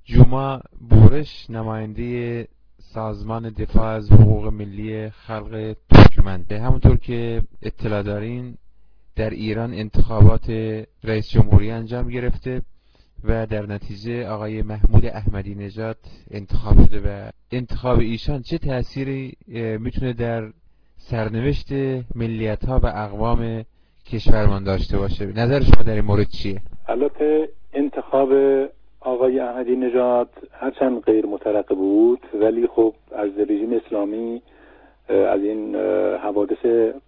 جوما بورش، نماینده سازمان دفاع از حقوق ملی خلق ترکمن. همونطور که اطلاع دارین در ایران انتخابات رئیس جمهوری انجام گرفته و در نتیجه آقای محمود احمدی نژاد انتخاب شده و انتخاب ایشان چه تأثیری میتونه در سرنوشت ملیت‌ها و اقوام کشورمان داشته باشه؟ نظر شما در این مورد چیه؟ البته انتخاب آقای احمدی نژاد هرچند غیر مترقب بود، ولی خب از رژیم اسلامی از این حوادث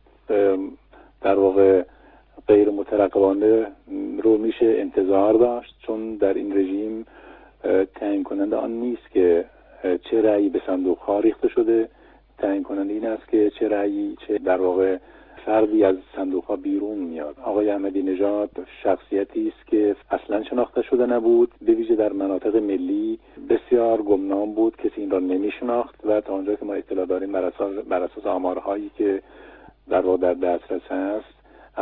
در واقع غیر مترقبانه رو میشه انتظار داشت، چون در این رژیم تعیین کننده آن نیست که چه رأیی به صندوق ها ریخته شده، تعیین کننده این است که چه رأیی، چه در واقع فردی از صندوق ها بیرون میاد. آقای احمدی نژاد شخصیتی است که اصلا شناخته شده نبود، به ویژه در مناطق ملی بسیار گمنام بود، کسی این را نمیشناخت و تا آنجا که ما اطلاع داریم بر اساس آمارهایی که در واقع در دسترس هست،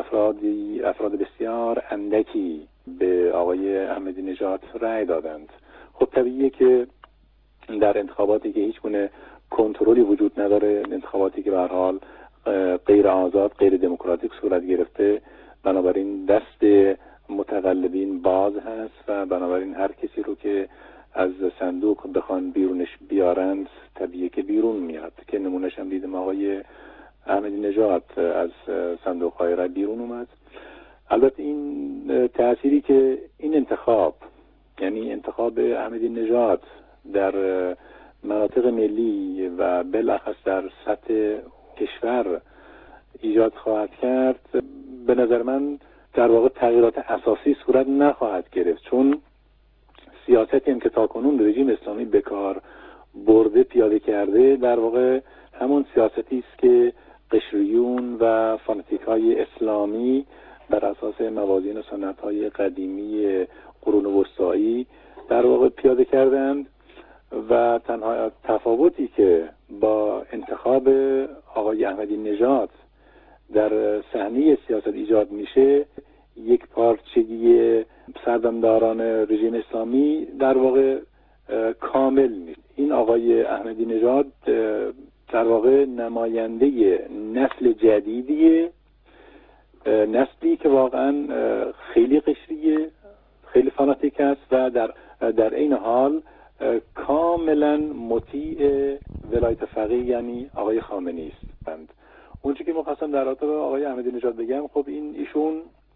افراد بسیار اندکی به آقای احمدی نژاد رأی دادند. خب طبیعیه که در انتخاباتی که هیچ گونه کنترلی وجود نداره، انتخاباتی که به هر حال غیر آزاد، غیر دموکراتیک صورت گرفته، بنابراین دست متغلبین باز هست و بنابراین هر کسی رو که از صندوق بخوان بیرونش بیارند طبیعیه که بیرون میاد، که نمونهش هم دیدیم آقای احمدی نژاد از صندوق های رای بیرون اومد. البته این تأثیری که این انتخاب، یعنی انتخاب احمدی نژاد در مناطق ملی و بالاخص در سطح کشور ایجاد خواهد کرد، به نظر من در واقع تغییرات اساسی صورت نخواهد گرفت، چون سیاستی هم که تاکنون رژیم اسلامی به کار برده، پیاده کرده، در واقع همون سیاستی است که قشریون و فاناتیک های اسلامی بر اساس موازین و سنت های قدیمی قرون وسطایی در واقع پیاده کردند و تنها تفاوتی که با انتخاب آقای احمدی نژاد در صحنه سیاست ایجاد میشه، یک پارچگی سردمداران رژیم اسلامی در واقع کامل میشه. این آقای احمدی نژاد در واقع نماینده نسل جدیدیه، نسلی که واقعا خیلی قشریه، خیلی فاناتیک است و در این حال کاملا مطیع ولایت فقیه یعنی آقای خامنه‌ای است. اون چیزی که می‌خواستم در رابطه با آقای احمدی نژاد بگم، خب ایشون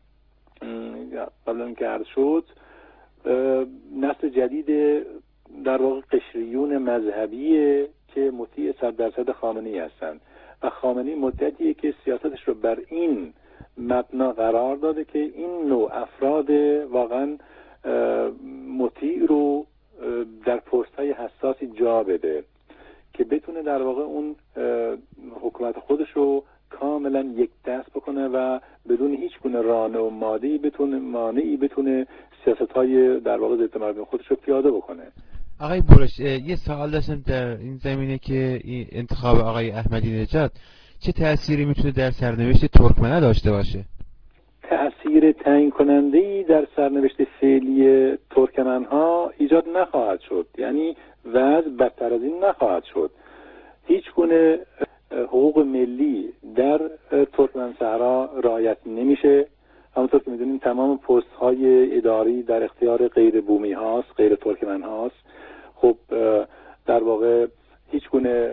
قبلا که عرض شد نسل جدید در واقع قشریون مذهبیه که مطیع 100% خامنه‌ای هستند و خامنه‌ای مدتیه که سیاستش رو بر این مبنا قرار داده که این نوع افراد واقعا مطیع رو در پست‌های حساسی جا بده که بتونه در واقع اون حکومت خودش رو کاملا یک دست بکنه و بدون هیچ گونه رانه و مانعی بتونه سیاست‌های در واقع ضد مردم خودش رو پیاده بکنه. آقای بورش، یه سوال داشتم در این زمینه که این انتخاب آقای احمدی نژاد چه تأثیری میتونه در سرنوشت ترکمن‌ها داشته باشه؟ تأثیر تعیین کننده‌ای در سرنوشت فعلی ترکمن‌ها ایجاد نخواهد شد، یعنی وضع بدتر از این نخواهد شد. هیچ گونه حقوق ملی در ترکمن صحرا رعایت نمیشه. همونطور که میدونیم تمام پست های اداری در اختیار غیر بومی هاست، غیر ترکمن هاست. خب در واقع هیچ گونه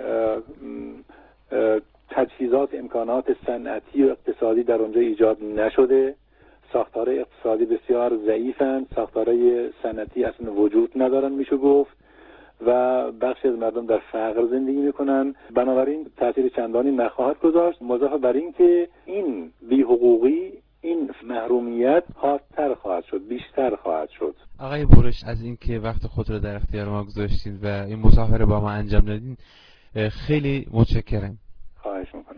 تجهیزات، امکانات صنعتی و اقتصادی در اونجا ایجاد نشده. ساختارهای اقتصادی بسیار ضعیفند، ساختارهای صنعتی اصلا وجود ندارن میشه گفت و بخشی از مردم در فقر زندگی میکنن. بنابراین تاثیر چندانی نخواهد گذاشت، مضافه بر این که این بی‌حقوقی، این محرومیت حادتر خواهد شد، بیشتر خواهد شد. آقای بورش، از اینکه وقت خود رو در اختیار ما گذاشتید و این مصاحبه با ما انجام دادین خیلی متشکرم.